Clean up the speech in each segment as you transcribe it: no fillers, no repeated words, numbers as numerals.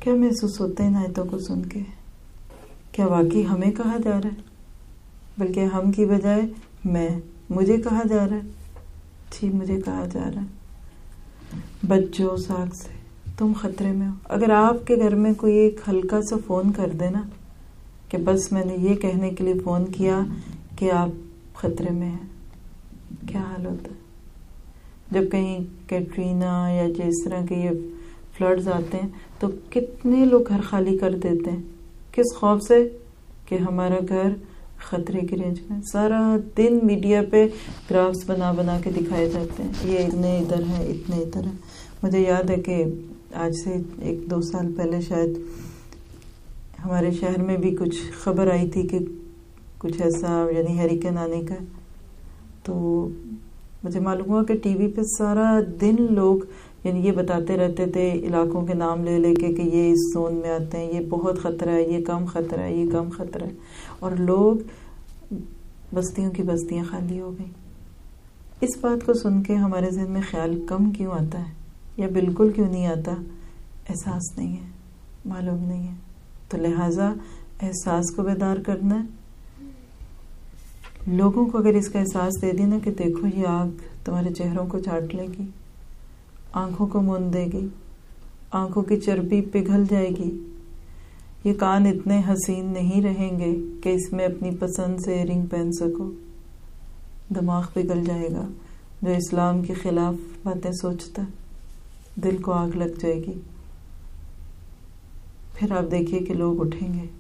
کیا محسوس ہوتا ہے ان آیتوں کو سن کے؟ کیا واقعی ہمیں کہا جا رہا ہے؟ بلکہ ہم کی بجائے مجھے کہا جا رہا ہے. جی مجھے کہا جا رہا ہے بچوں ساکھ سے تم خطرے میں ہو. اگر آپ کے گھر میں کوئی ایک ہلکا سا فون کر دے نا کہ بس میں نے یہ کہنے کے لیے فون کیا کہ آپ خطرے میں ہیں، کیا حال ہوتا ہے؟ جب کہیں کیٹرینا یا جس طرح کے یہ فلڈز آتے ہیں تو کتنے لوگ گھر خالی کر دیتے ہیں. کس خوف سے؟ کہ ہمارا گھر خطرے کی رینج میں. سارا دن میڈیا پہ گرافس بنا بنا کے دکھائے جاتے ہیں، یہ اتنے ادھر ہیں اتنے ادھر ہیں. مجھے یاد ہے کہ آج سے 1-2 سال پہلے شاید ہمارے شہر میں بھی کچھ خبر آئی تھی کہ کچھ ایسا یعنی ہیریکین آنے کا. تو مجھے معلوم ہوا کہ ٹی وی پہ سارا دن لوگ یعنی یہ بتاتے رہتے تھے علاقوں کے نام لے لے کے کہ یہ اس زون میں آتے ہیں، یہ بہت خطرہ ہے، یہ کم خطرہ ہے، یہ کم خطرہ ہے. اور لوگ بستیوں کی بستیاں خالی ہو گئیں. اس بات کو سن کے ہمارے ذہن میں خیال کم کیوں آتا ہے یا بالکل کیوں نہیں آتا؟ احساس نہیں ہے، معلوم نہیں ہے. تو لہٰذا احساس کو بیدار کرنا ہے. لوگوں کو اگر اس کا احساس دے دی نا کہ دیکھو یہ آگ تمہارے چہروں کو چاٹ لے گی، آنکھوں کو مون دے گی، آنکھوں کی چربی پگھل جائے گی، یہ کان اتنے حسین نہیں رہیں گے کہ اس میں اپنی پسند سے ایئرنگ پہن سکو، دماغ پگھل جائے گا. جو اسلام کے خلاف باتیں سوچتا دل کو آگ لگ جائے گی. پھر آپ دیکھیے کہ لوگ اٹھیں گے.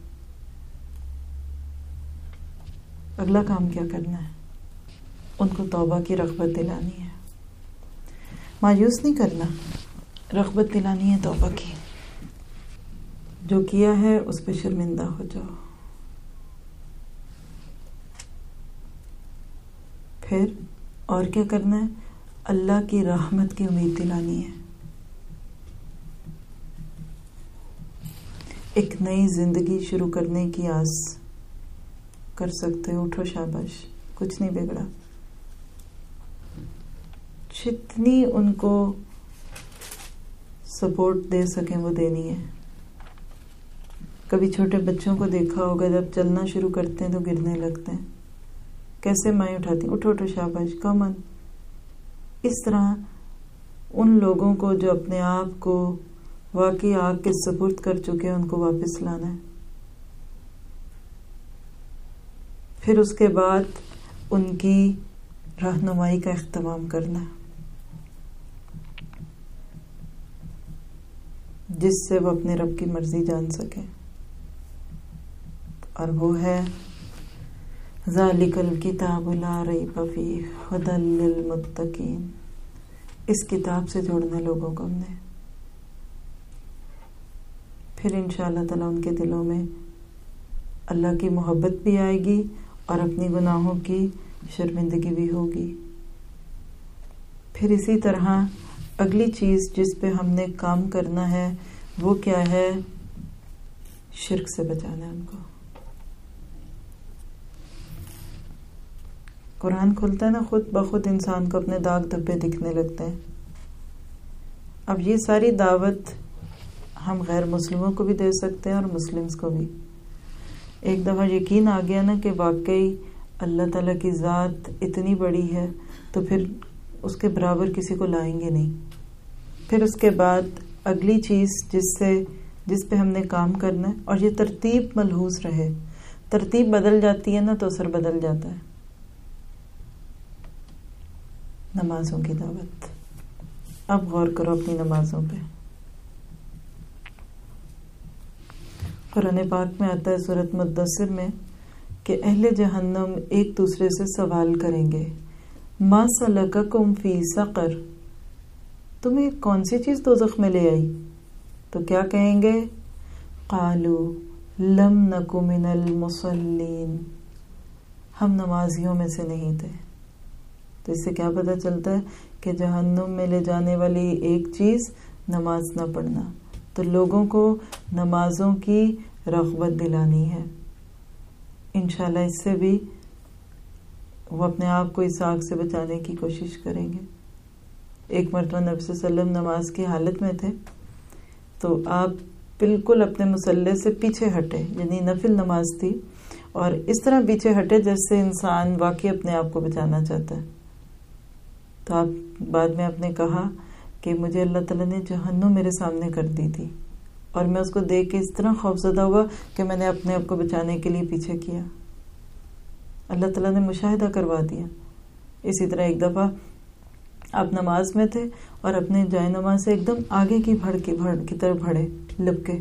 اگلا کام کیا کرنا ہے؟ ان کو توبہ کی رغبت دلانی ہے. مایوس نہیں کرنا، رغبت دلانی ہے توبہ کی. جو کیا ہے اس پہ شرمندہ ہو جاؤ. پھر اور کیا کرنا ہے؟ اللہ کی رحمت کی امید دلانی ہے. ایک نئی زندگی شروع کرنے کی آس کر سکتے ہو. اٹھو، شاباش، کچھ نہیں بگڑا. جتنی ان کو سپورٹ دے سکیں وہ دینی ہے. کبھی چھوٹے بچوں کو دیکھا ہوگا جب چلنا شروع کرتے ہیں تو گرنے لگتے ہیں، کیسے مائیں اٹھاتی ہیں، اٹھو اٹھو شاباش، کم آن. اس طرح ان لوگوں کو جو اپنے آپ کو واقعی آگ کے سپرد کر چکے ہیں ان کو واپس لانا ہے. پھر اس کے بعد ان کی رہنمائی کا اہتمام کرنا ہے جس سے وہ اپنے رب کی مرضی جان سکیں، اور وہ ہے ذالک الکتاب لا ریب فیہ ھدی للمتقین. اس کتاب سے جوڑنا لوگوں کو ہم نے. پھر انشاءاللہ تعالیٰ ان کے دلوں میں اللہ کی محبت بھی آئے گی اور اپنی گناہوں کی شرمندگی بھی ہوگی. پھر اسی طرح اگلی چیز جس پہ ہم نے کام کرنا ہے وہ کیا ہے؟ شرک سے بچانا ہے ان کو. قرآن کھلتا ہے نا خود بخود انسان کو اپنے داغ دھبے دکھنے لگتے ہیں. اب یہ ساری دعوت ہم غیر مسلموں کو بھی دے سکتے ہیں اور مسلمز کو بھی. ایک دفعہ یقین آ گیا نا کہ واقعی اللہ تعالیٰ کی ذات اتنی بڑی ہے تو پھر اس کے برابر کسی کو لائیں گے نہیں. پھر اس کے بعد اگلی چیز جس پہ ہم نے کام کرنا ہے، اور یہ ترتیب ملحوظ رہے. ترتیب بدل جاتی ہے نا تو اثر بدل جاتا ہے. نمازوں کی دعوت. اب غور کرو اپنی نمازوں پہ. قرآن پاک میں آتا ہے سورۃ مدثر میں کہ اہل جہنم ایک دوسرے سے سوال کریں گے، ما سلککم فی سقر، تمہیں کون سی چیز دوزخ میں لے آئی؟ تو کیا کہیں گے؟ قالوا لم نک من المصلین، ہم نمازیوں میں سے نہیں تھے. تو اس سے کیا پتہ چلتا ہے کہ جہنم میں لے جانے والی ایک چیز نماز نہ پڑھنا. تو لوگوں کو نمازوں کی رغبت دلانی ہے. انشاءاللہ اس سے بھی وہ اپنے آپ کو اس آگ سے بچانے کی کوشش کریں گے. ایک مرتبہ نبی صلی اللہ علیہ وسلم نماز کی حالت میں تھے تو آپ بالکل اپنے مصلی سے پیچھے ہٹے، یعنی نفل نماز تھی، اور اس طرح پیچھے ہٹے جیسے انسان واقعی اپنے آپ کو بچانا چاہتا ہے۔ تو آپ بعد میں آپ نے کہا کہ مجھے اللہ تعالیٰ نے جہنم میرے سامنے کر دی تھی، اور میں اس کو دیکھ کے اس طرح خوفزدہ ہوا کہ میں نے اپنے آپ کو بچانے کے لیے پیچھے کیا۔ اللہ تعالیٰ نے مشاہدہ کروا دیا۔ اسی طرح ایک دفعہ آپ نماز میں تھے اور اپنے جائے نماز سے ایک دم آگے کی بھڑ کی طرف بڑھے لپکے،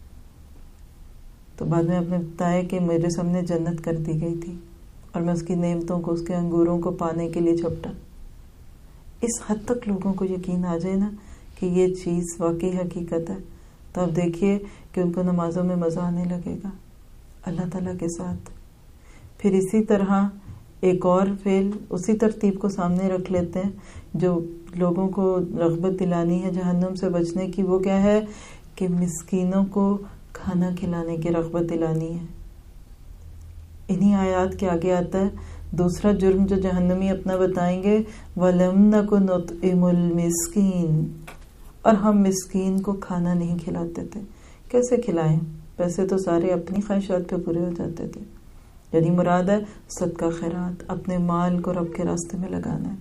تو بعد میں آپ نے بتایا کہ میرے سامنے جنت کر دی گئی تھی اور میں اس کی نعمتوں کو، اس کے انگوروں کو پانے کے لیے چھپٹا۔ اس حد تک لوگوں کو یقین آ جائے نا کہ یہ چیز واقعی حقیقت ہے، تو آپ دیکھیے کہ ان کو نمازوں میں مزہ آنے لگے گا اللہ تعالیٰ کے ساتھ۔ پھر اسی طرح ایک اور فعل اسی ترتیب کو سامنے رکھ لیتے ہیں جو لوگوں کو رغبت دلانی ہے جہنم سے بچنے کی۔ وہ کیا ہے کہ مسکینوں کو کھانا کھلانے کی رغبت دلانی ہے۔ انہی آیات کے آگے آتا ہے دوسرا جرم جو جہنمی اپنا بتائیں گے، وَلَمْ نَكُ نُطْعِمُ الْمِسْكِينَ، اور ہم مسکین کو کھانا نہیں کھلاتے تھے۔ کیسے کھلائیں؟ پیسے تو سارے اپنی خواہشات پہ پورے ہو جاتے تھے، یعنی مراد ہے صدقہ خیرات، اپنے مال کو رب کے راستے میں لگانا ہے۔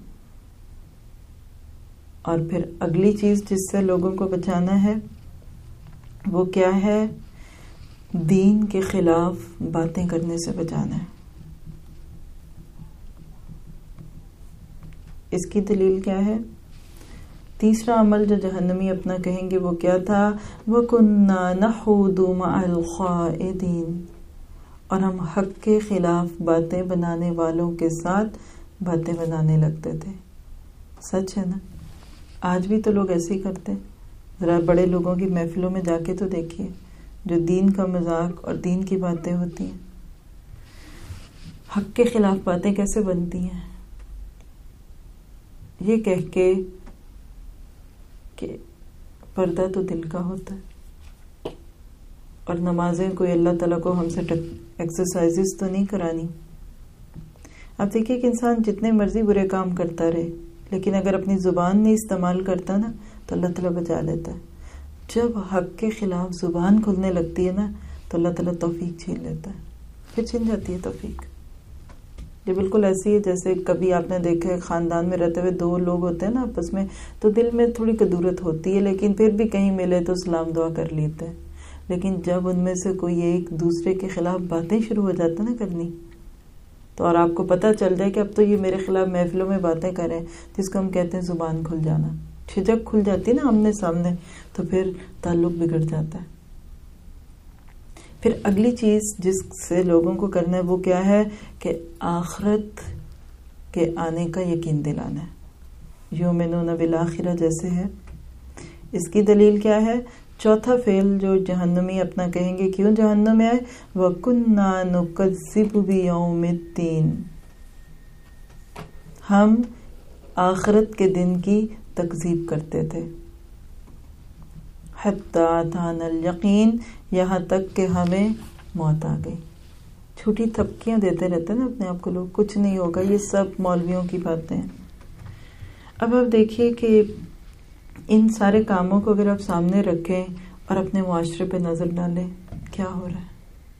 اور پھر اگلی چیز جس سے لوگوں کو بچانا ہے وہ کیا ہے؟ دین کے خلاف باتیں کرنے سے بچانا ہے۔ اس کی دلیل کیا ہے؟ تیسرا عمل جو جہنمی اپنا کہیں گے وہ کیا تھا؟ وَكُنَّا نَخُوضُ مَعَ الْخَائِضِينَ، اور ہم حق کے خلاف باتیں بنانے والوں کے ساتھ باتیں بنانے لگتے تھے۔ سچ ہے نا؟ آج بھی تو لوگ ایسے ہی کرتے ہیں۔ ذرا بڑے لوگوں کی محفلوں میں جا کے تو دیکھیے، جو دین کا مذاق اور دین کی باتیں ہوتی ہیں، حق کے خلاف باتیں کیسے بنتی ہیں؟ یہ کہہ کے کہ پردہ تو دل کا ہوتا ہے، اور نمازیں کوئی اللہ تعالیٰ کو ہم سے ایکسرسائزز تو نہیں کرانی۔ آپ دیکھیے کہ انسان جتنے مرضی برے کام کرتا رہے، لیکن اگر اپنی زبان نہیں استعمال کرتا نا تو اللہ تعالیٰ بچا لیتا ہے۔ جب حق کے خلاف زبان کھلنے لگتی ہے نا تو اللہ تعالیٰ توفیق چھین لیتا ہے، پھر چھن جاتی ہے توفیق۔ یہ بالکل ایسی ہے جیسے کبھی آپ نے دیکھا ہے خاندان میں رہتے ہوئے دو لوگ ہوتے ہیں نا آپس میں، تو دل میں تھوڑی کدورت ہوتی ہے، لیکن پھر بھی کہیں ملے تو سلام دعا کر لیتے ہیں۔ لیکن جب ان میں سے کوئی ایک دوسرے کے خلاف باتیں شروع ہو جاتا نا کرنی، تو اور آپ کو پتہ چل جائے کہ اب تو یہ میرے خلاف محفلوں میں باتیں کریں، جس کو ہم کہتے ہیں زبان کھل جانا، جھجک کھل جاتی نا آمنے سامنے، تو پھر تعلق بگڑ جاتا ہے۔ پھر اگلی چیز جس سے لوگوں کو کرنا ہے وہ کیا ہے کہ آخرت کے آنے کا یقین دلانا ہے۔ یؤمنون بالآخرہ جیسے ہے، اس کی دلیل کیا ہے؟ چوتھا فعل جو جہنمی اپنا کہیں گے کیوں جہنم میں آئے، وَكُنَّا نُكَذِّبُ بِيَوْمِ الدِّينِ، ہم آخرت کے دن کی تکذیب کرتے تھے، حَتَّى أَتَانَا الْيَقِينَ، یہاں تک کہ ہمیں موت آ گئی۔ چھوٹی تھپکیاں دیتے رہتے ہیں نا اپنے آپ کو لوگ، کچھ نہیں ہوگا، یہ سب مولویوں کی باتیں ہیں۔ اب آپ دیکھیے کہ ان سارے کاموں کو اگر آپ سامنے رکھیں اور اپنے معاشرے پہ نظر ڈالیں، کیا ہو رہا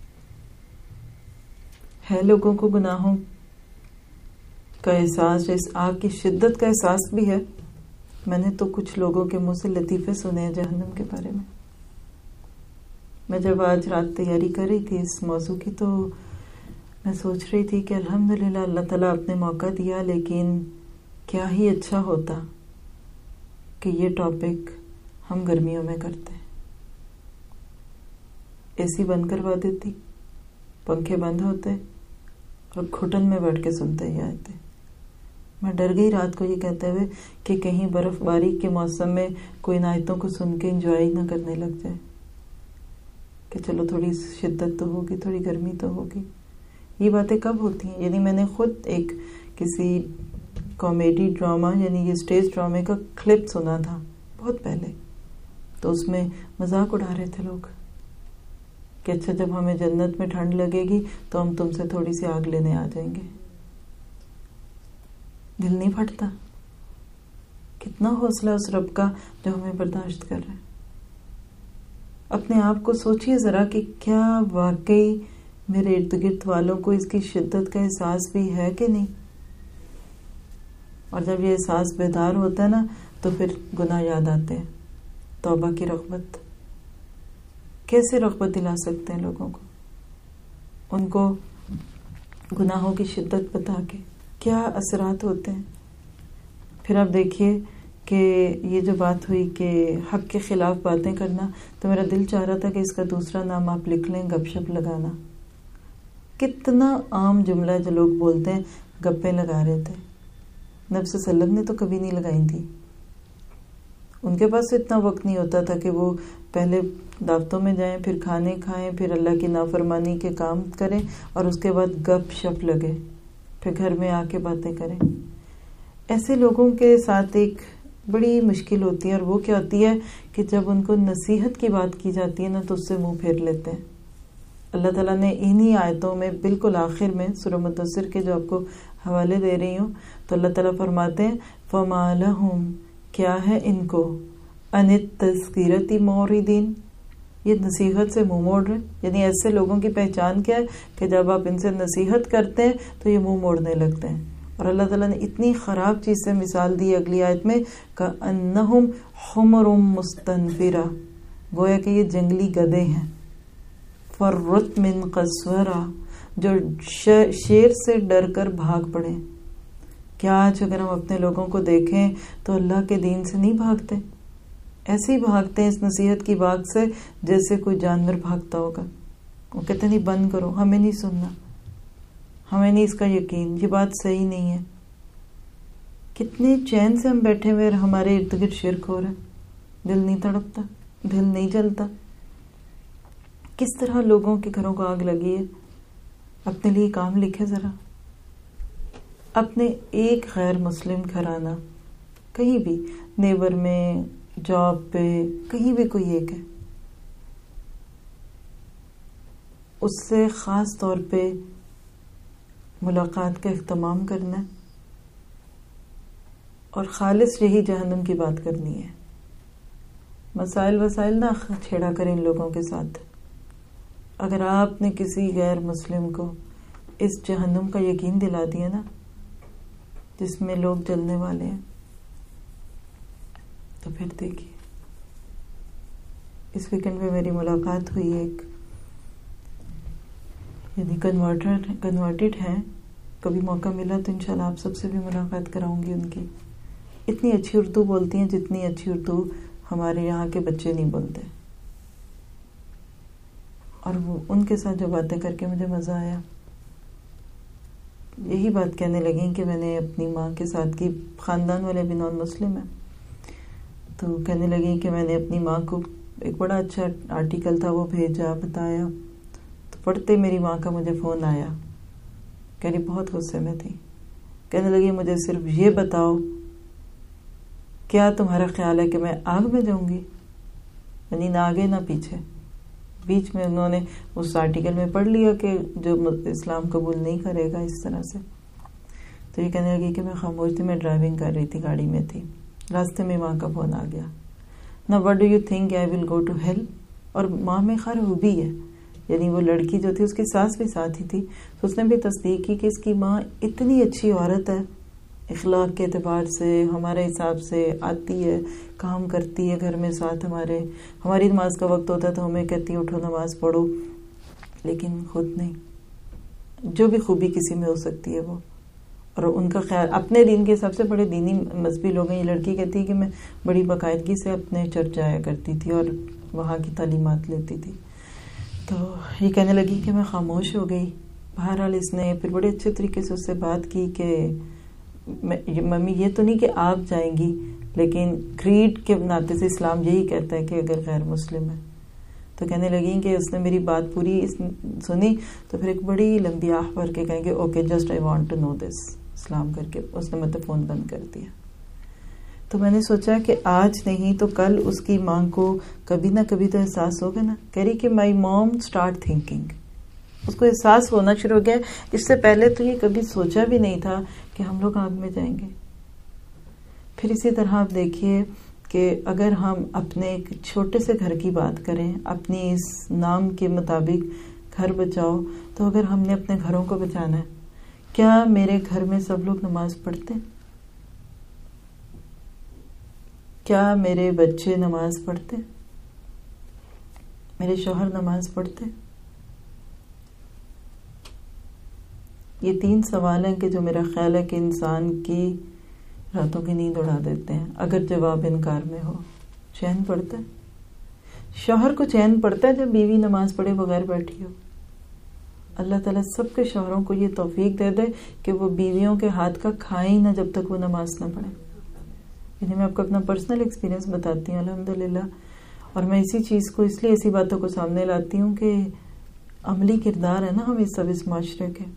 ہے لوگوں کو گناہوں کا احساس، اس آگ کی شدت کا احساس بھی ہے۔ میں نے تو کچھ لوگوں کے منہ سے لطیفے سنے ہیں جہنم کے بارے میں۔ میں جب آج رات تیاری کر رہی تھی اس موضوع کی تو میں سوچ رہی تھی کہ الحمدللہ اللہ تعالیٰ آپ نے موقع دیا، لیکن کیا ہی اچھا ہوتا کہ یہ ٹاپک ہم گرمیوں میں کرتے، اے سی بند کروا دیتی، پنکھے بند ہوتے اور گھٹن میں بیٹھ کے سنتے ہی آتے۔ میں ڈر گئی رات کو یہ کہتے ہوئے کہ کہیں برف باری کے موسم میں کوئی آیتوں کو سن کے انجوائے نہ کرنے لگ جائے، کہ چلو تھوڑی شدت تو ہوگی، تھوڑی گرمی تو ہوگی۔ یہ باتیں کب ہوتی ہیں؟ یعنی میں نے خود ایک کسی کامیڈی ڈرامہ، یعنی یہ اسٹیج ڈرامے کا کلپ سنا تھا بہت پہلے، تو اس میں مذاق اڑا رہے تھے لوگ کہ اچھا جب ہمیں جنت میں ٹھنڈ لگے گی تو ہم تم سے تھوڑی سی آگ لینے آ جائیں گے۔ دل نہیں پھٹتا؟ کتنا حوصلہ اس رب کا جو ہمیں برداشت کر رہا ہے۔ اپنے آپ کو سوچئے ذرا کہ کیا واقعی میرے ارد گرد والوں کو اس کی شدت کا احساس بھی ہے کہ نہیں. اور جب یہ احساس بیدار ہوتا ہے نا تو پھر گناہ یاد آتے ہیں. توبہ کی رغبت، کیسے رغبت دلا سکتے ہیں لوگوں کو، ان کو گناہوں کی شدت بتا کے کیا اثرات ہوتے ہیں. پھر آپ دیکھیے کہ یہ جو بات ہوئی کہ حق کے خلاف باتیں کرنا، تو میرا دل چاہ رہا تھا کہ اس کا دوسرا نام آپ لکھ لیں، گپ شپ لگانا. کتنا عام جملہ ہے جو لوگ بولتے ہیں، گپیں لگا رہے تھے. نبی صلی اللہ علیہ وسلم نے تو کبھی نہیں لگائی تھی. ان کے پاس اتنا وقت نہیں ہوتا تھا کہ وہ پہلے دعوتوں میں جائیں، پھر کھانے کھائیں، پھر اللہ کی نافرمانی کے کام کریں، اور اس کے بعد گپ شپ لگے، پھر گھر میں آ کے باتیں کریں. ایسے لوگوں کے ساتھ ایک بڑی مشکل ہوتی ہے، اور وہ کیا ہوتی ہے کہ جب ان کو نصیحت کی بات کی جاتی ہے نا تو اس سے منہ پھیر لیتے ہیں. اللہ تعالیٰ نے انہی آیتوں میں بالکل آخر میں سورہ مدثر کے جو آپ کو حوالے دے رہی ہوں، تو اللہ تعالیٰ فرماتے ہیں فَمَا لَهُمْ، کیا ہے ان کو، عَنِ التَّذْكِرَةِ مُعْرِضِينَ، یہ نصیحت سے منہ موڑ رہے. یعنی ایسے لوگوں کی پہچان کیا ہے کہ جب آپ ان سے نصیحت کرتے ہیں تو یہ منہ موڑنے لگتے ہیں. اور اللہ تعالیٰ نے اتنی خراب چیز سے مثال دی اگلی آیت میں، كَأَنَّهُمْ حُمُرٌ مُسْتَنفِرَةٌ، گویا کہ یہ جنگلی گدھے ہیں. فَرَّتْ مِنْ قَسْوَرَةٍ، جو شیر سے ڈر کر بھاگ پڑے. کیا آج اگر ہم اپنے لوگوں کو دیکھیں تو اللہ کے دین سے نہیں بھاگتے، ایسے ہی بھاگتے ہیں اس نصیحت کی باغ سے جیسے کوئی جانور بھاگتا ہوگا. وہ کہتے نہیں بند کرو، ہمیں نہیں سننا، ہمیں نہیں اس کا یقین، یہ بات صحیح نہیں ہے. کتنے چین سے ہم بیٹھے ہوئے اور ہمارے ارد گرد شرک ہو رہا ہے، دل نہیں تڑپتا، دل نہیں جلتا. کس طرح لوگوں کے گھروں کو آگ لگی ہے. اپنے لیے کام لکھے ذرا، اپنے ایک غیر مسلم گھرانہ، کہیں بھی نیبر میں، جاب پہ، کہیں بھی کوئی ایک ہے، اس سے خاص طور پہ ملاقات کا اہتمام کرنا ہے، اور خالص یہی جہنم کی بات کرنی ہے. مسائل وسائل نہ چھیڑا کریں ان لوگوں کے ساتھ. اگر آپ نے کسی غیر مسلم کو اس جہنم کا یقین دلا دیا نا جس میں لوگ جلنے والے ہیں، تو پھر دیکھیے. اس ویکنڈ میں میری ملاقات ہوئی ایک، یعنی کنورٹڈ ہیں. کبھی موقع ملا تو انشاءاللہ آپ سب سے بھی ملاقات کراؤں گی. ان کی اتنی اچھی اردو بولتی ہیں جتنی اچھی اردو ہمارے یہاں کے بچے نہیں بولتے. اور وہ ان کے ساتھ جو باتیں کر کے مجھے مزہ آیا. یہی بات کہنے لگیں کہ میں نے اپنی ماں کے ساتھ کی، خاندان والے بھی نان مسلم ہیں، تو کہنے لگیں کہ میں نے اپنی ماں کو ایک بڑا اچھا آرٹیکل تھا وہ بھیجا، بتایا، تو پڑھتے میری ماں کا مجھے فون آیا. کہہ رہی بہت غصے میں تھی. کہنے لگی مجھے صرف یہ بتاؤ کیا تمہارا خیال ہے کہ میں آگ میں جاؤں گی؟ یعنی نہ آگے نہ پیچھے. بیچ میں انہوں نے اس آرٹیکل میں پڑھ لیا کہ جو اسلام قبول نہیں کرے گا اس طرح سے. تو یہ کہنے لگی کہ میں خاموش تھی، میں ڈرائیونگ کر رہی تھی، گاڑی میں تھی، راستے میں ماں کا فون آ گیا. نا what do you think I will go to hell. اور ماں میں خیر خوبی ہے، یعنی وہ لڑکی جو تھی اس کی ساس بھی ساتھ ہی تھی، تو اس نے بھی تصدیق کی کہ اس کی ماں اتنی اچھی عورت ہے، اخلاق کے اعتبار سے، ہمارے حساب سے آتی ہے، کام کرتی ہے گھر میں ساتھ ہماری نماز کا وقت ہوتا ہے تو ہمیں کہتی ہے اٹھو نماز پڑھو، لیکن خود نہیں. جو بھی خوبی کسی میں ہو سکتی ہے وہ، اور ان کا خیال اپنے دین کے سب سے بڑے دینی مذہبی لوگ ہیں. یہ لڑکی کہتی ہے کہ میں بڑی باقاعدگی سے اپنے چرچ جایا کرتی تھی اور وہاں کی تعلیمات لیتی تھی. تو یہ کہنے لگی کہ میں خاموش ہو گئی. بہرحال اس نے پھر بڑے اچھے طریقے سے اس سے بات کی کہ ممی یہ تو نہیں کہ آپ جائیں گی، لیکن کریڈ کے ناطے سے اسلام یہی کہتا ہے کہ اگر غیر مسلم ہے. تو کہنے لگی کہ اس نے میری بات پوری سنی تو پھر ایک بڑی لمبی آہ بھر کے کہیں گے okay just I want to know this اسلام کر کے اس نے مطلب فون بند کر دیا. تو میں نے سوچا کہ آج نہیں تو کل اس کی ماں کو کبھی نہ کبھی تو احساس ہوگا نا. کہہ رہی کہ مائی موم اسٹارٹ تھنکنگ، اس کو احساس ہونا شروع ہو گیا. اس سے پہلے تو یہ کبھی سوچا بھی نہیں تھا کہ ہم لوگ آگ میں جائیں گے. پھر اسی طرح آپ دیکھیے کہ اگر ہم اپنے ایک چھوٹے سے گھر کی بات کریں، اپنی اس نام کے مطابق گھر بچاؤ، تو اگر ہم نے اپنے گھروں کو بچانا ہے، کیا میرے گھر میں سب لوگ نماز پڑھتے؟ کیا میرے بچے نماز پڑھتے؟ میرے شوہر نماز پڑھتے؟ یہ 3 سوال ہیں کہ جو میرا خیال ہے کہ انسان کی راتوں کی نیند اڑا دیتے ہیں اگر جواب انکار میں ہو۔ چین پڑتا ہے؟ شوہر کو چین پڑتا ہے جب بیوی نماز پڑھے بغیر بیٹھی ہو؟ اللہ تعالیٰ سب کے شوہروں کو یہ توفیق دے دے کہ وہ بیویوں کے ہاتھ کا کھائیں ہی نہ جب تک وہ نماز نہ پڑھیں۔ یعنی میں آپ کو اپنا پرسنل ایکسپیرینس بتاتی ہوں الحمدللہ، اور میں اسی چیز کو اس لیے ایسی باتوں کو سامنے لاتی ہوں کہ عملی کردار ہے نا ہم اس سب اس معاشرے کے۔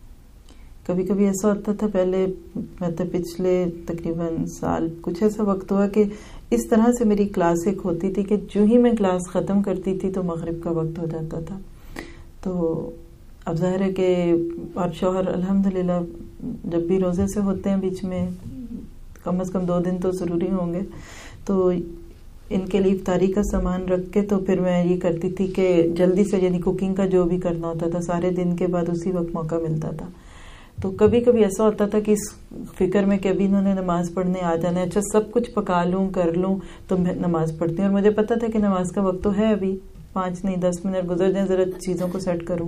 کبھی کبھی ایسا ہوتا تھا پہلے، مطلب پچھلے تقریباً سال کچھ ایسا وقت ہوا کہ اس طرح سے میری کلاس ایک ہوتی تھی کہ جو ہی میں کلاس ختم کرتی تھی تو مغرب کا وقت ہو جاتا تھا۔ تو اب ظاہر ہے کہ اور شوہر الحمدللہ جب بھی روزے سے ہوتے ہیں بیچ میں کم از کم 2 دن تو ضروری ہوں گے، تو ان کے لیے افطاری کا سامان رکھ کے تو پھر میں یہ کرتی تھی کہ جلدی سے، یعنی کوکنگ کا جو بھی کرنا ہوتا تھا سارے دن کے بعد اسی وقت موقع ملتا تھا۔ تو کبھی کبھی ایسا ہوتا تھا کہ اس فکر میں کہ ابھی انہوں نے نماز پڑھنے آ جانا ہے، اچھا سب کچھ پکا لوں کر لوں تو میں نماز پڑھتی ہوں، اور مجھے پتا تھا کہ نماز کا وقت تو ہے، ابھی 5 نہیں 10 منٹ گزر جائیں، ذرا چیزوں کو سیٹ کروں۔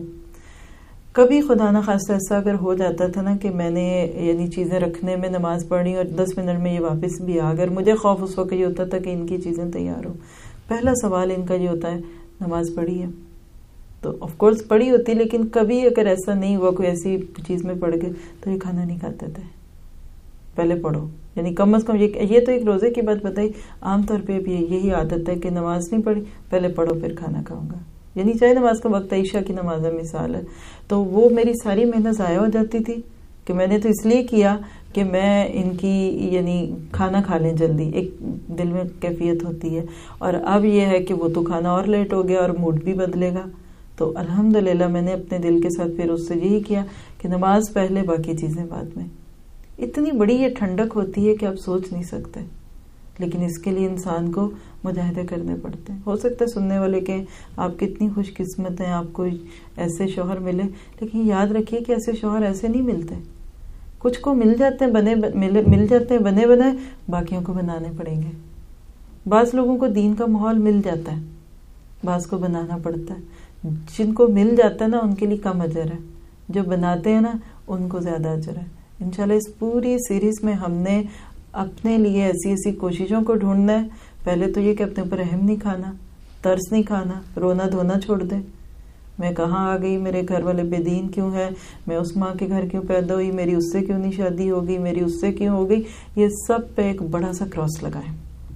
کبھی خدا نہ خواستہ ایسا اگر ہو جاتا تھا نا کہ میں نے یعنی چیزیں رکھنے میں نماز پڑھی اور 10 منٹ میں یہ واپس بھی آ گئے، مجھے خوف اس وقت یہ ہوتا تھا کہ ان کی چیزیں تیار ہو، پہلا سوال ان کا یہ ہوتا ہے نماز پڑھی ہے؟ تو آف کورس پڑھی ہوتی، لیکن کبھی اگر ایسا نہیں ہوا کوئی ایسی چیز میں پڑھ گئے تو یہ کھانا نہیں کھاتے تھے، پہلے پڑھو، یعنی کم از کم یہ تو ایک روزے کی بات بتائی، عام طور پہ بھی یہی عادت ہے کہ نماز نہیں پڑھی پہلے پڑھو پھر کھانا کھاؤں گا، یعنی چاہے نماز کا وقت عشاء کی نماز ہے مثال ہے، تو وہ میری ساری محنت ضائع ہو جاتی تھی کہ میں نے تو اس لیے کیا کہ میں ان کی یعنی کھانا کھا لیں جلدی، ایک دل میں کیفیت ہوتی ہے، اور اب یہ ہے کہ وہ تو کھانا اور لیٹ ہو گیا اور موڈ بھی بدلے گا۔ تو الحمدللہ میں نے اپنے دل کے ساتھ پھر اس سے یہی کیا کہ نماز پہلے باقی چیزیں بعد میں۔ اتنی بڑی یہ ٹھنڈک ہوتی ہے کہ آپ سوچ نہیں سکتے، لیکن اس کے لیے انسان کو مجاہدے کرنے پڑتے ہیں۔ ہو سکتا ہے سننے والے کہ آپ کتنی خوش قسمت ہیں، آپ کو ایسے شوہر ملے، لیکن یاد رکھیے کہ ایسے شوہر ایسے نہیں ملتے، کچھ کو مل جاتے ہیں مل جاتے ہیں بنے بنائے، باقیوں کو بنانے پڑیں گے۔ بعض لوگوں کو دین کا ماحول مل جاتا ہے، بعض کو بنانا پڑتا ہے۔ جن کو مل جاتا ہے نا ان کے لیے کم اجر ہے، جو بناتے ہیں نا ان کو زیادہ اجر ہے۔ انشاءاللہ اس پوری سیریز میں ہم نے اپنے لیے ایسی ایسی کوششوں کو ڈھونڈنا ہے۔ پہلے تو یہ کہ اپنے اوپر رحم نہیں کھانا، ترس نہیں کھانا، رونا دھونا چھوڑ دیں، میں کہاں آ گئی، میرے گھر والے بے دین کیوں ہے، میں اس ماں کے گھر کیوں پیدا ہوئی، میری اس سے کیوں نہیں شادی ہوگی، میری اس سے کیوں ہو گئی، یہ سب پہ ایک بڑا سا کراس لگائیں۔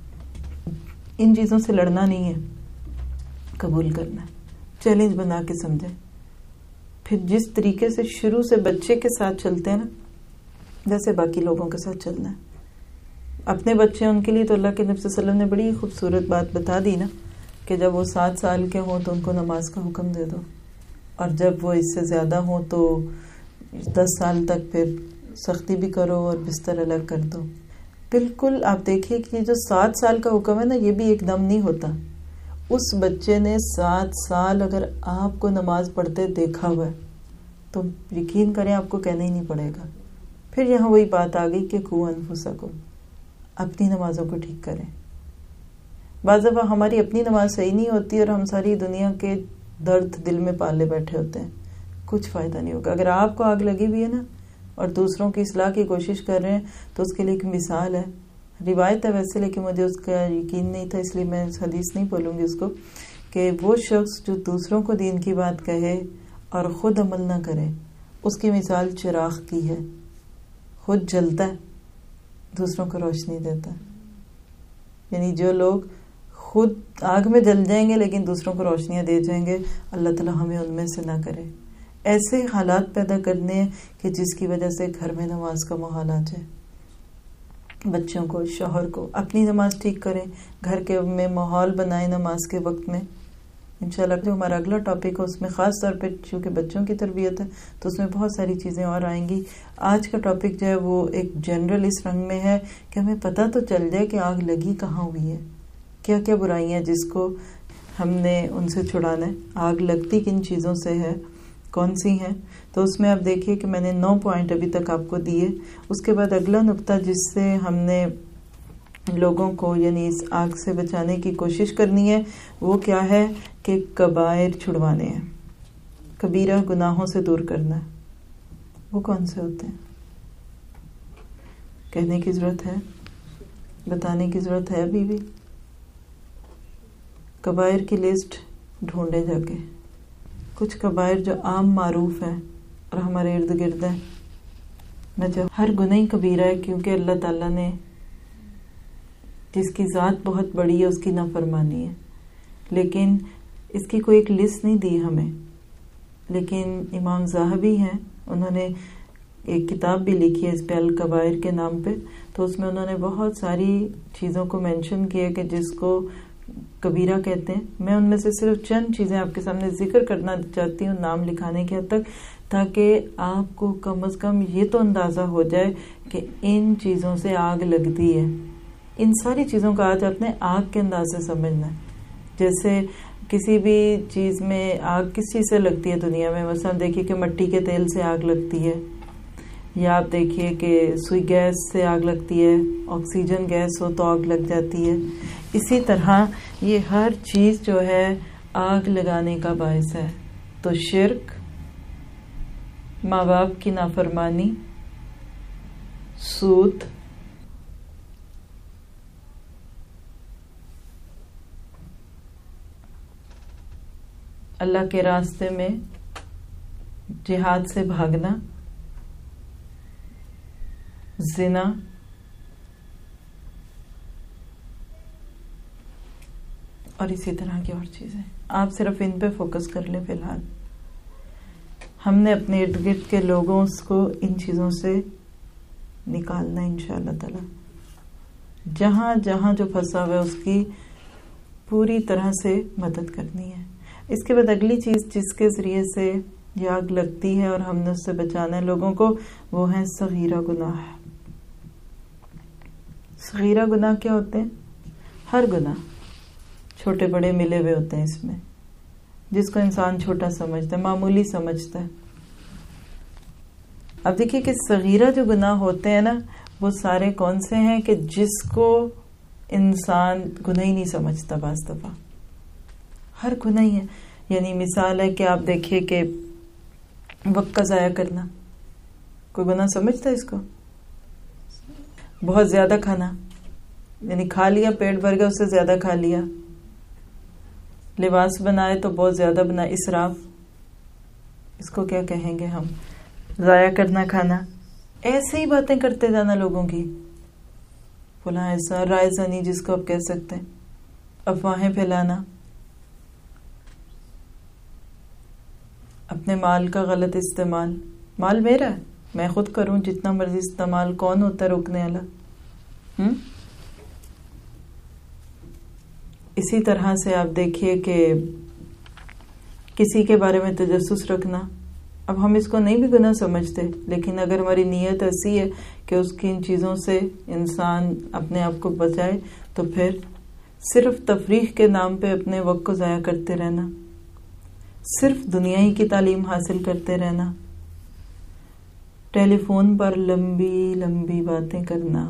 ان چیزوں سے لڑنا نہیں ہے، قبول کرنا ہے، چیلنج بنا کے سمجھیں۔ پھر جس طریقے سے شروع سے بچے کے ساتھ چلتے ہیں نا، جیسے باقی لوگوں کے ساتھ چلنا ہے۔ اپنے بچے ان کے لیے تو اللہ کے نبی صلی اللہ علیہ وسلم نے بڑی خوبصورت بات بتا دی نا کہ جب وہ 7 سال کے ہوں تو ان کو نماز کا حکم دے دو، اور جب وہ اس سے زیادہ ہوں تو 10 سال تک پھر سختی بھی کرو اور بستر الگ کر دو۔ بالکل آپ دیکھیے کہ یہ جو 7 سال کا حکم ہے نا، یہ بھی ایک دم نہیں ہوتا۔ اس بچے نے 7 سال اگر آپ کو نماز پڑھتے دیکھا ہوا ہے تو یقین کریں آپ کو کہنا ہی نہیں پڑے گا۔ پھر یہاں وہی بات آ گئی کہ قوا انفسکم، اپنی نمازوں کو ٹھیک کریں۔ بعض دفعہ ہماری اپنی نماز صحیح نہیں ہوتی اور ہم ساری دنیا کے درد دل میں پالے بیٹھے ہوتے ہیں، کچھ فائدہ نہیں ہوگا۔ اگر آپ کو آگ لگی ہوئی ہے نا اور دوسروں کی اصلاح کی کوشش کر رہے ہیں تو اس کے لیے ایک مثال ہے، روایت ہے ویسے، لیکن مجھے اس کا یقین نہیں تھا اس لیے میں حدیث نہیں بولوں گی اس کو، کہ وہ شخص جو دوسروں کو دین کی بات کہے اور خود عمل نہ کرے، اس کی مثال چراغ کی ہے، خود جلتا ہے دوسروں کو روشنی دیتا ہے۔ یعنی جو لوگ خود آگ میں جل جائیں گے لیکن دوسروں کو روشنیاں دے جائیں گے، اللہ تعالیٰ ہمیں ان میں سے نہ کرے۔ ایسے حالات پیدا کرنے ہیں کہ جس کی وجہ سے گھر میں نماز کا ماحول آ جائے، بچوں کو، شوہر کو، اپنی نماز ٹھیک کریں، گھر کے میں ماحول بنائیں نماز کے وقت میں، انشاءاللہ جو ہمارا اگلا ٹاپک ہے اس میں خاص طور پہ چونکہ بچوں کی تربیت ہے تو اس میں بہت ساری چیزیں اور آئیں گی. آج کا ٹاپک جو ہے وہ ایک جنرل اس رنگ میں ہے کہ ہمیں پتہ تو چل جائے کہ آگ لگی کہاں ہوئی ہے, کیا کیا برائیاں جس کو ہم نے ان سے چھڑانا ہے, آگ لگتی کن چیزوں سے ہے, کون سی ہیں. تو اس میں آپ دیکھیے کہ میں نے 9 پوائنٹ ابھی تک آپ کو دیے. اس کے بعد اگلا نقطہ جس سے ہم نے لوگوں کو یعنی اس آگ سے بچانے کی کوشش کرنی ہے وہ کیا ہے کہ کبائر چھڑوانے ہیں, کبیرہ گناہوں سے دور کرنا ہے. وہ کون سے ہوتے ہیں؟ کہنے کی ضرورت ہے, بتانے کی ضرورت ہے ابھی بھی. کبائر کی لسٹ ڈھونڈے جا کے, کچھ کبائر جو عام معروف ہیں اور ہمارے ارد گرد ہیں. نہ ہر گناہ ہی کبیرہ ہے کیونکہ اللہ تعالیٰ نے جس کی ذات بہت بڑی ہے اس کی نافرمانی ہے, لیکن اس کی کوئی ایک لسٹ نہیں دی ہمیں. لیکن امام ذہبی ہیں, انہوں نے ایک کتاب بھی لکھی ہے اس پہ الکبائر کے نام پہ, تو اس میں انہوں نے بہت ساری چیزوں کو مینشن کیا کہ جس کو کبیرہ کہتے ہیں. میں ان میں سے صرف چند چیزیں آپ کے سامنے ذکر کرنا چاہتی ہوں نام لکھانے کے حد تک, تاکہ آپ کو کم از کم یہ تو اندازہ ہو جائے کہ ان چیزوں سے آگ لگتی ہے. ان ساری چیزوں کا آج آپ نے آگ کے انداز سے سمجھنا ہے. جیسے کسی بھی چیز میں آگ کس چیز سے لگتی ہے دنیا میں, مثلا دیکھیے کہ مٹی کے تیل سے آگ لگتی ہے, یا آپ دیکھیے کہ سوئی گیس سے آگ لگتی ہے, آکسیجن گیس ہو تو آگ لگ جاتی ہے. اسی طرح یہ ہر چیز جو ہے آگ لگانے کا باعث ہے. تو شرک, ماں باپ کی نافرمانی, سود, اللہ کے راستے میں جہاد سے بھاگنا, زنا, اور اسی طرح کی اور چیزیں. آپ صرف ان پہ فوکس کر لیں. فی الحال ہم نے اپنے ارد گرد کے لوگوں کو ان چیزوں سے نکالنا انشاءاللہ تعالی. جہاں جہاں جو پھنسا ہوا ہے اس کی پوری طرح سے مدد کرنی ہے. اس کے بعد اگلی چیز جس کے ذریعے سے یہ آگ لگتی ہے اور ہم نے اس سے بچانا ہے لوگوں کو, وہ ہے صغیرہ گناہ. صغیرہ گناہ کیا ہوتے ہیں؟ ہر گناہ چھوٹے بڑے ملے ہوئے ہوتے ہیں اس میں, جس کو انسان چھوٹا سمجھتا ہے, معمولی سمجھتا ہے. اب دیکھیے کہ صغیرہ جو گناہ ہوتے ہیں نا وہ سارے کون سے ہیں کہ جس کو انسان گناہ ہی نہیں سمجھتا. بعض دفعہ ہر گناہ ہی ہے. یعنی مثال ہے کہ آپ دیکھیے کہ وقت کا ضائع کرنا, کوئی گناہ سمجھتا ہے اس کو؟ بہت زیادہ کھانا, یعنی کھا لیا پیٹ بھر گیا, اس سے زیادہ کھا لیا. لباس بنائے تو بہت زیادہ بنا, اسراف, اس کو کیا کہیں گے ہم؟ ضائع کرنا کھانا. ایسے ہی باتیں کرتے جانا لوگوں کی, فلاں ایسا, رائے زنی جس کو آپ کہہ سکتے ہیں, افواہیں پھیلانا, اپنے مال کا غلط استعمال. مال میرا ہے, میں خود کروں جتنا مرضی استعمال, کون ہوتا ہے روکنے والا؟ اسی طرح سے آپ دیکھیے کہ کسی کے بارے میں تجسس رکھنا. اب ہم اس کو نہیں بھی گناہ سمجھتے, لیکن اگر ہماری نیت ایسی ہے کہ اس کی ان چیزوں سے انسان اپنے آپ کو بچائے تو پھر صرف تفریح کے نام پہ اپنے وقت کو ضائع کرتے رہنا, صرف دنیا ہی کی تعلیم حاصل کرتے رہنا, ٹیلی فون پر لمبی لمبی باتیں کرنا,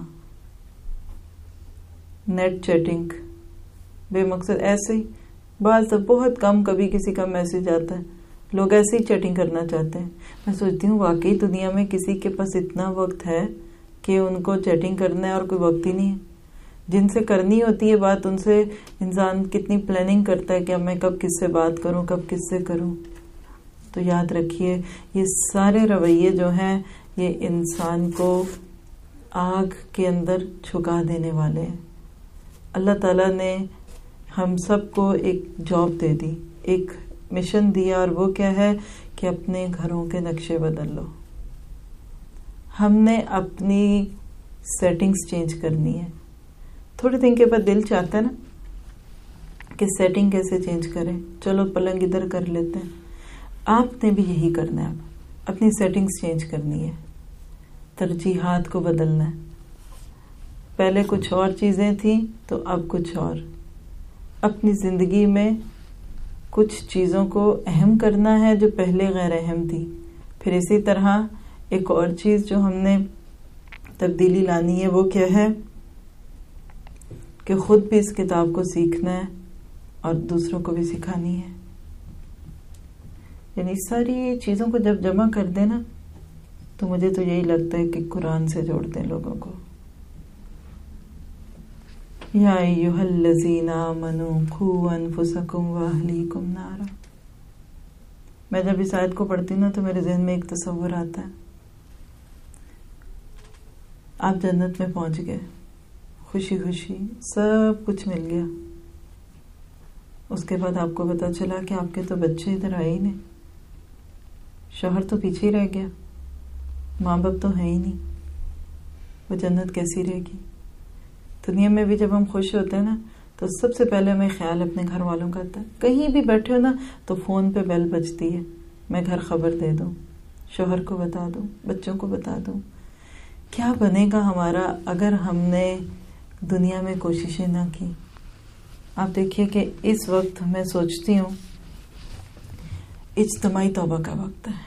نیٹ چیٹنگ بے مقصد. ایسے ہی بعض بہت کم کبھی کسی کا میسج آتا ہے, لوگ ایسے ہی چیٹنگ کرنا چاہتے ہیں. میں سوچتی ہوں واقعی دنیا میں کسی کے پاس اتنا وقت ہے کہ ان کو چیٹنگ کرنا ہے اور کوئی وقت ہی نہیں ہے. جن سے کرنی ہوتی ہے بات ان سے انسان کتنی پلاننگ کرتا ہے کہ اب میں کب کس سے بات کروں, کب کس سے کروں. تو یاد رکھیے یہ سارے رویے جو ہیں یہ انسان کو آگ کے اندر جھکا دینے والے ہیں. اللہ تعالیٰ نے ہم سب کو ایک جاب دے دی, ایک مشن دیا, اور وہ کیا ہے کہ اپنے گھروں کے نقشے بدل لو. ہم نے اپنی سیٹنگز چینج کرنی ہے. تھوڑے دن کے بعد دل چاہتا ہے نا کہ سیٹنگ کیسے چینج کریں. چلو پلنگ ادھر کر لیتے ہیں. آپ نے بھی یہی کرنا ہے. اب اپنی سیٹنگز چینج کرنی ہے, ترجیحات کو بدلنا ہے. پہلے کچھ اور چیزیں تھیں تو اب کچھ اور. اپنی زندگی میں کچھ چیزوں کو اہم کرنا ہے جو پہلے غیر اہم تھی. پھر اسی طرح ایک اور چیز جو ہم نے تبدیلی لانی ہے وہ کیا ہے کہ خود بھی اس کتاب کو سیکھنا ہے اور دوسروں کو بھی سکھانی ہے. یعنی ساری چیزوں کو جب جمع کر دیں نا تو مجھے تو یہی لگتا ہے کہ قرآن سے جوڑ دیں لوگوں کو. یا ایھا الذین آمنوا قوا انفسکم واہلیکم نارا. میں جب اس آیت کو پڑھتی ہوں نا تو میرے ذہن میں ایک تصور آتا ہے. آپ جنت میں پہنچ گئے, خوشی خوشی سب کچھ مل گیا. اس کے بعد آپ کو پتا چلا کہ آپ کے تو بچے ادھر آئے ہی نہیں, شوہر تو پیچھے ہی رہ گیا, ماں باپ تو ہے ہی نہیں. وہ جنت کیسی رہے گی؟ دنیا میں بھی جب ہم خوش ہوتے ہیں نا تو سب سے پہلے ہمیں خیال اپنے گھر والوں کا آتا ہے. کہیں بھی بیٹھے ہو نا تو فون پہ بیل بجتی ہے, میں گھر خبر دے دوں, شوہر کو بتا دوں, بچوں کو بتا دوں. کیا بنے گا ہمارا اگر ہم نے دنیا میں کوششیں نہ کی؟ آپ دیکھیے کہ اس وقت میں سوچتی ہوں اجتماعی توبہ کا وقت ہے,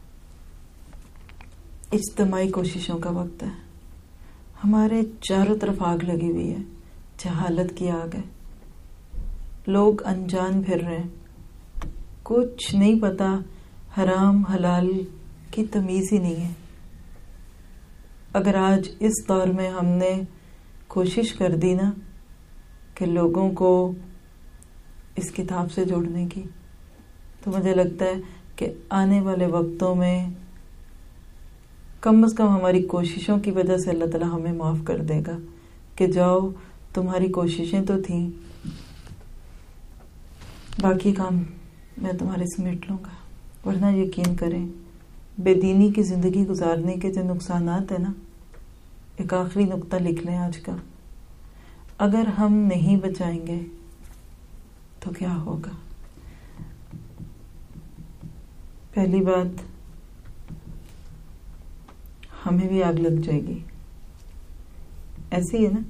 اجتماعی کوششوں کا وقت ہے. ہمارے چاروں طرف آگ لگی ہوئی ہے, جہالت کی آگ ہے. لوگ انجان پھر رہے ہیں, کچھ نہیں پتا, حرام حلال کی تمیز ہی نہیں ہے. اگر آج اس دور میں ہم نے کوشش کر دی نا کہ لوگوں کو اس کتاب سے جوڑنے کی, تو مجھے لگتا ہے کہ آنے والے وقتوں میں کم از کم ہماری کوششوں کی وجہ سے اللہ تعالیٰ ہمیں معاف کر دے گا کہ جاؤ تمہاری کوششیں تو تھیں, باقی کام میں تمہارے سمیٹ لوں گا. ورنہ یقین کریں بے دینی کی زندگی گزارنے کے جو نقصانات ہیں نا, ایک آخری نقطہ لکھ لیں آج کا, اگر ہم نہیں بچائیں گے تو کیا ہوگا. پہلی بات, ہمیں بھی آگ لگ جائے گی, ایسی ہے نا.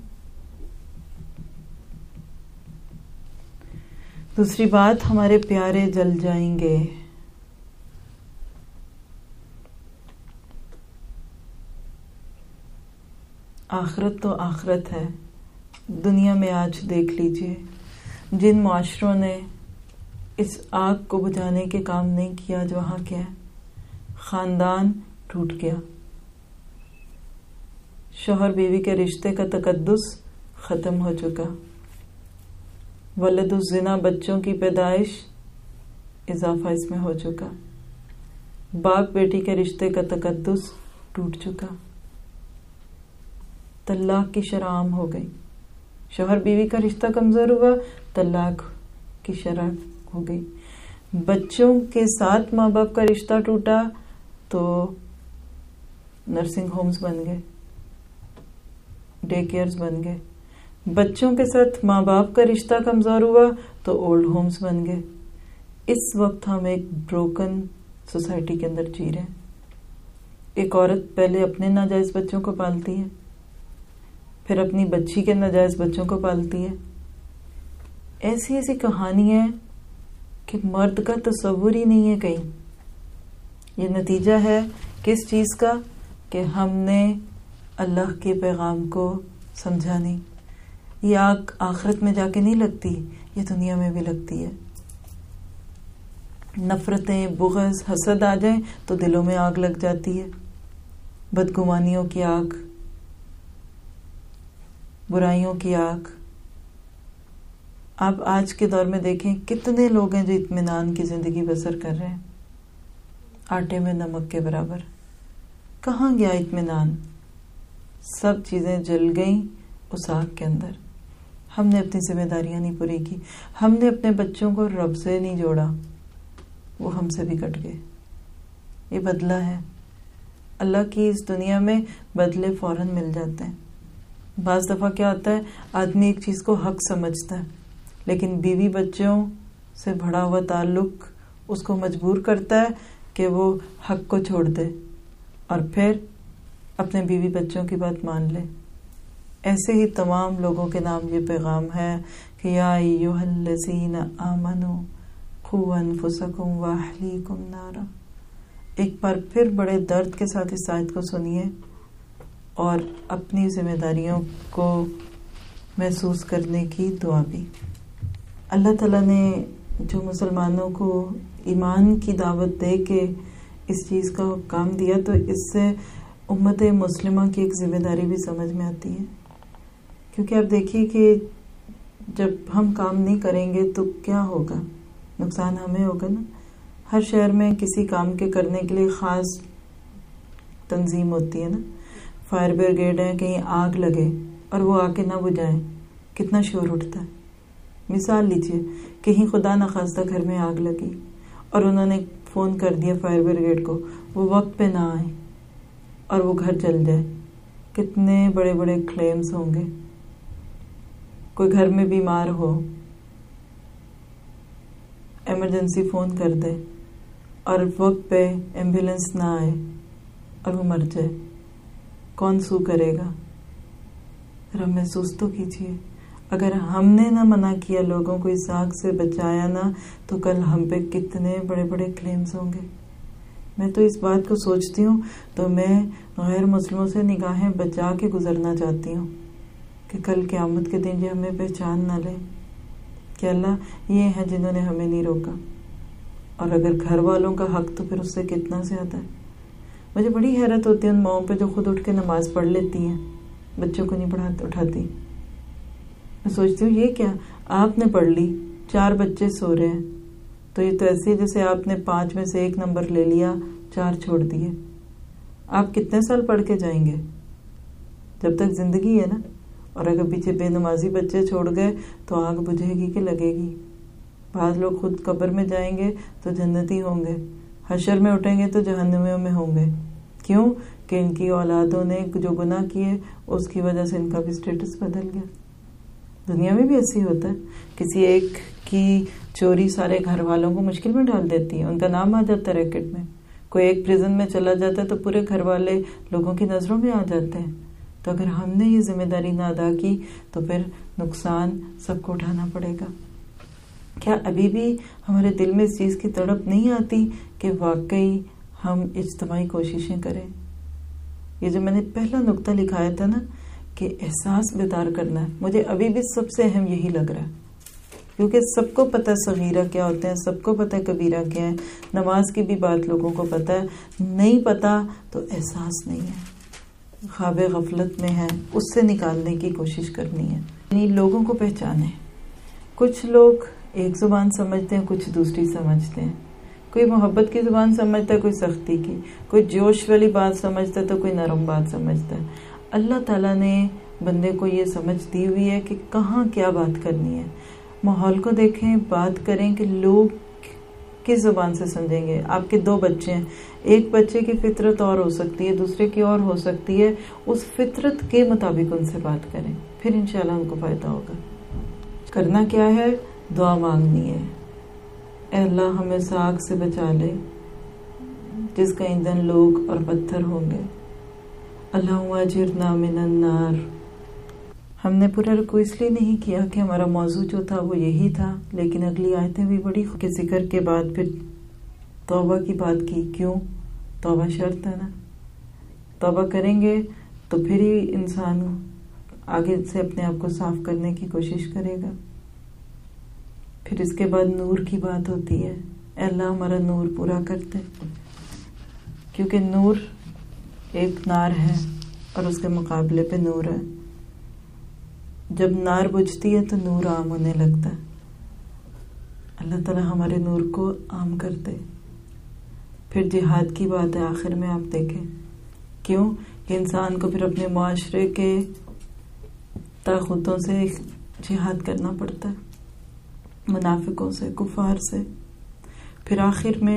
دوسری بات, ہمارے پیارے جل جائیں گے. آخرت تو آخرت ہے. دنیا میں آج دیکھ لیجئے جن معاشروں نے اس آگ کو بجھانے کے کام نہیں کیا, جو وہاں کیا ہے, خاندان ٹوٹ گیا, شوہر بیوی کے رشتے کا تقدس ختم ہو چکا, ولد الزنا بچوں کی پیدائش اضافہ اس میں ہو چکا, باپ بیٹی کے رشتے کا تقدس ٹوٹ چکا, طلاق کی شرح عام ہو گئی. شوہر بیوی کا رشتہ کمزور ہوا, طلاق کی شرح ہو گئی. بچوں کے ساتھ ماں باپ کا رشتہ ٹوٹا تو نرسنگ ہومز بن گئے, ڈے کیئرز بن گئے. بچوں کے ساتھ ماں باپ کا رشتہ کمزور ہوا تو اولڈ ہومز بن گئے. اس وقت ہم ایک بروکن سوسائٹی کے اندر جی رہے ہیں. ایک عورت پہلے اپنے ناجائز بچوں کو پالتی ہے, پھر اپنی بچی کے ناجائز بچوں کو پالتی ہے. ایسی ایسی کہانی ہے کہ مرد کا تصور ہی نہیں ہے کہیں. یہ نتیجہ ہے کس چیز کا کہ ہم نے اللہ کے پیغام کو سمجھا نہیں. یہ آگ آخرت میں جا کے نہیں لگتی, یہ دنیا میں بھی لگتی ہے. نفرتیں, بغض, حسد آ جائیں تو دلوں میں آگ لگ جاتی ہے, بدگمانیوں کی آگ, برائیوں کی آگ. آپ آج کے دور میں دیکھیں کتنے لوگ ہیں جو اطمینان کی زندگی بسر کر رہے ہیں, آٹے میں نمک کے برابر. کہاں گیا اطمینان؟ سب چیزیں جل گئیں اس آگ کے اندر. ہم نے اپنی ذمہ داریاں نہیں پوری کی, ہم نے اپنے بچوں کو رب سے نہیں جوڑا, وہ ہم سے بھی کٹ گئے. یہ بدلہ ہے. اللہ کی اس دنیا میں بدلے فوراً مل جاتے ہیں. بعض دفعہ کیا ہوتا ہے, آدمی ایک چیز کو حق سمجھتا ہے لیکن بیوی بچوں سے بڑھا ہوا تعلق اس کو مجبور کرتا ہے کہ وہ حق کو چھوڑ دے اور پھر اپنے بیوی بچوں کی بات مان لے. ایسے ہی تمام لوگوں کے نام یہ پیغام ہے کہ یا ایھا الذین آمنوا قوا انفسکم واہلیکم نارا. ایک بار پھر بڑے درد کے ساتھ اس آیت کو سنیے اور اپنی ذمہ داریوں کو محسوس کرنے کی دعا بھی. اللہ تعالیٰ نے جو مسلمانوں کو ایمان کی دعوت دے کے اس چیز کا کام دیا تو اس سے امت مسلمہ کی ایک ذمہ داری بھی سمجھ میں آتی ہے. کیونکہ آپ دیکھیے کہ جب ہم کام نہیں کریں گے تو کیا ہوگا؟ نقصان ہمیں ہوگا نا. ہر شہر میں کسی کام کے کرنے کے لیے خاص تنظیم ہوتی ہے نا. فائر بریگیڈ ہے، کہیں آگ لگے اور وہ آ کے نہ بجھائیں، کتنا شور اٹھتا ہے. مثال لیجئے، کہیں خدا نخواستہ گھر میں آگ لگی اور انہوں نے فون کر دیا فائر بریگیڈ کو، وہ وقت پہ نہ آئے اور وہ گھر جل جائے، کتنے بڑے بڑے کلیمز ہوں گے. کوئی گھر میں بیمار ہو، ایمرجنسی فون کر دے اور وقت پہ ایمبولینس نہ آئے اور وہ مر جائے، کون سو کرے گا؟ ذرا محسوس تو کیجیے. اگر ہم نے نہ منع کیا، لوگوں کو اس آگ سے بچایا نہ، تو کل ہم پہ کتنے بڑے بڑے کلیمز ہوں گے. میں تو اس بات کو سوچتی ہوں تو میں غیر مسلموں سے نگاہیں بچا کے گزرنا چاہتی ہوں کہ کل قیامت کے دن یہ ہمیں پہچان نہ لے کہ اللہ یہ ہیں جنہوں نے ہمیں نہیں روکا. اور اگر گھر والوں کا حق تو پھر اس سے کتنا زیادہ ہے. مجھے بڑی حیرت ہوتی ہے ان ماؤں پہ جو خود اٹھ کے نماز پڑھ لیتی ہیں، بچوں کو نہیں اٹھاتی. میں سوچتی ہوں یہ کیا، آپ نے پڑھ لی، 4 بچے سو رہے ہیں، تو یہ تو ایسے جیسے آپ نے 5 میں سے 1 نمبر لے لیا، 4 چھوڑ دیے. آپ کتنے سال پڑھ کے جائیں گے؟ جب تک زندگی ہے نا. اور اگر پیچھے بے نمازی بچے چھوڑ گئے تو آگ بجھے گی کہ لگے گی. بعض لوگ خود قبر میں جائیں گے تو جنتی ہوں گے، حشر میں اٹھیں گے تو جہنمیوں میں ہوں گے. کیوں؟ کہ ان کی اولادوں نے جو گناہ کیے اس کی وجہ سے ان کا بھی سٹیٹس بدل گیا. دنیا میں بھی ایسی ہوتا ہے، کسی ایک کی چوری سارے گھر والوں کو مشکل میں ڈال دیتی ہے، ان کا نام آ جاتا ہے ریکٹ میں. کوئی ایک پریزن میں چلا جاتا ہے تو پورے گھر والے لوگوں کی نظروں میں آ جاتے ہیں. تو اگر ہم نے یہ ذمہ داری نہ ادا کی تو پھر نقصان سب کو اٹھانا پڑے گا. کیا ابھی بھی ہمارے دل میں اس چیز کی تڑپ نہیں آتی کہ واقعی ہم اجتماعی کوششیں کریں؟ یہ جو میں نے پہلا نقطہ لکھایا تھا نا کہ احساس بیدار کرنا ہے، مجھے ابھی بھی سب سے اہم یہی لگ رہا ہے. کیونکہ سب کو پتہ ہے صغیرہ کیا ہوتے ہیں، سب کو پتہ ہے کبیرہ کیا ہے. نماز کی بھی بات لوگوں کو پتہ ہے، نہیں پتہ تو احساس نہیں ہے، خواب غفلت میں ہے، اس سے نکالنے کی کوشش کرنی ہے. یعنی لوگوں کو پہچانے. کچھ لوگ ایک زبان سمجھتے ہیں، کچھ دوسری سمجھتے ہیں. کوئی محبت کی زبان سمجھتا ہے، کوئی سختی کی. کوئی جوش والی بات سمجھتا ہے تو کوئی نرم بات سمجھتا ہے. اللہ تعالیٰ نے بندے کو یہ سمجھ دی ہوئی ہے کہ کہاں کیا بات کرنی ہے. ماحول کو دیکھیں، بات کریں کہ لوگ کس زبان سے سمجھیں گے. آپ کے 2 بچے ہیں، ایک بچے کی فطرت اور ہو سکتی ہے، دوسرے کی اور ہو سکتی ہے. اس فطرت کے مطابق ان سے بات کریں، پھر انشاءاللہ ان کو فائدہ ہوگا. کرنا کیا ہے؟ دعا مانگنی ہے. اے اللہ ہمیں اس آگ سے بچا لے جس کا ایندھن لوگ اور پتھر ہوں گے. اللہم اجرنا من النار. ہم نے پورا رکوع اس لیے نہیں کیا کہ ہمارا موضوع جو تھا وہ یہی تھا، لیکن اگلی آیتیں بھی بڑی کے ذکر کے بعد پھر توبہ کی بات کی. کیوں؟ توبہ شرط ہے نا. توبہ کریں گے تو پھر ہی انسان آگے سے اپنے آپ کو صاف کرنے کی کوشش کرے گا. پھر اس کے بعد نور کی بات ہوتی ہے. اے اللہ ہمارا نور پورا کرتے، کیونکہ نور ایک نار ہے اور اس کے مقابلے پہ نور ہے. جب نار بجھتی ہے تو نور عام ہونے لگتا ہے. اللہ تعالیٰ ہمارے نور کو عام کر دے. پھر جہاد کی بات ہے آخر میں، آپ دیکھیں کیوں کہ انسان کو پھر اپنے معاشرے کے طاقتوں سے جہاد کرنا پڑتا ہے، منافقوں سے، کفار سے. پھر آخر میں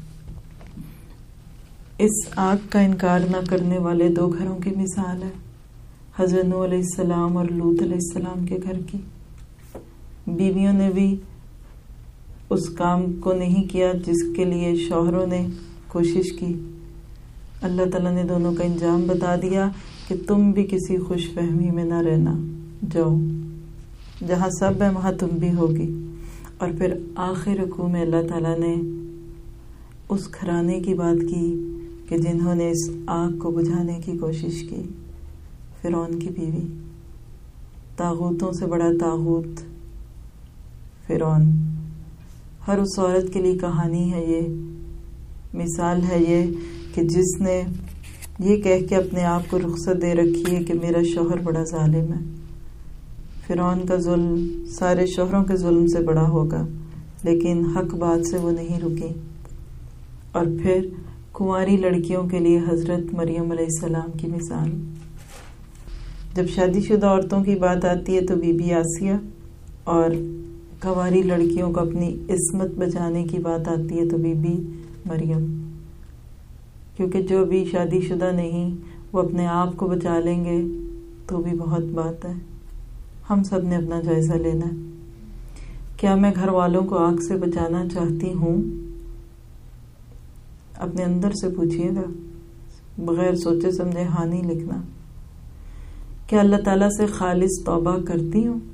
اس آگ کا انکار نہ کرنے والے 2 گھروں کی مثال ہے، حضرت نوح علیہ السلام اور لوط علیہ السلام کے گھر کی. بیویوں نے بھی اس کام کو نہیں کیا جس کے لیے شوہروں نے کوشش کی. اللہ تعالیٰ نے دونوں کا انجام بتا دیا کہ تم بھی کسی خوش فہمی میں نہ رہنا، جاؤ جہاں سب ہے وہاں تم بھی ہوگی. اور پھر آخر رکوع میں اللہ تعالیٰ نے اس گھرانے کی بات کی کہ جنہوں نے اس آگ کو بجھانے کی کوشش کی. فرعون کی بیوی، طاغوتوں سے بڑا طاغوت فرعون. ہر اس عورت کے لیے کہانی ہے، یہ مثال ہے یہ کہ جس نے یہ کہہ کے اپنے آپ کو رخصت دے رکھی ہے کہ میرا شوہر بڑا ظالم ہے. فرعون کا ظلم سارے شوہروں کے ظلم سے بڑا ہوگا، لیکن حق بات سے وہ نہیں رکی. اور پھر کنواری لڑکیوں کے لیے حضرت مریم علیہ السلام کی مثال. جب شادی شدہ عورتوں کی بات آتی ہے تو بی بی آسیہ، اور کنواری لڑکیوں کو اپنی عصمت بچانے کی بات آتی ہے تو بی بی مریم. کیونکہ جو ابھی شادی شدہ نہیں وہ اپنے آپ کو بچا لیں گے تو بھی بہت بات ہے. ہم سب نے اپنا جائزہ لینا ہے. کیا میں گھر والوں کو آگ سے بچانا چاہتی ہوں؟ اپنے اندر سے پوچھئے گا، بغیر سوچے سمجھے ہاں نہیں لکھنا. کیا اللہ تعالیٰ سے خالص توبہ کرتی ہوں؟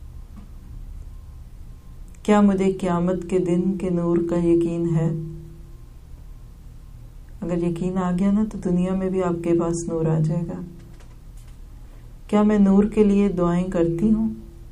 کیا مجھے قیامت کے دن کے نور کا یقین ہے؟ اگر یقین آ گیا نا تو دنیا میں بھی آپ کے پاس نور آ جائے گا. کیا میں نور کے لیے دعائیں کرتی ہوں؟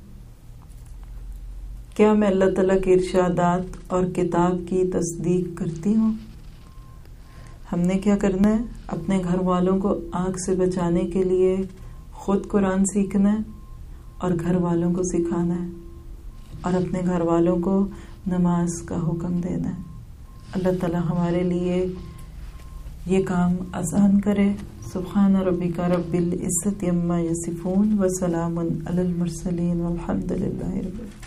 کیا میں اللہ تعالیٰ کے ارشادات اور کتاب کی تصدیق کرتی ہوں؟ ہم نے کیا کرنا ہے؟ اپنے گھر والوں کو آگ سے بچانے کے لیے خود قرآن سیکھنا ہے اور گھر والوں کو سکھانا ہے، اور اپنے گھر والوں کو نماز کا حکم دینا ہے. اللہ تعالیٰ ہمارے لیے یہ کام آسان کرے. سبحان ربک رب العزت عما یصفون وسلام علی المرسلین والحمد للہ رب العالمین.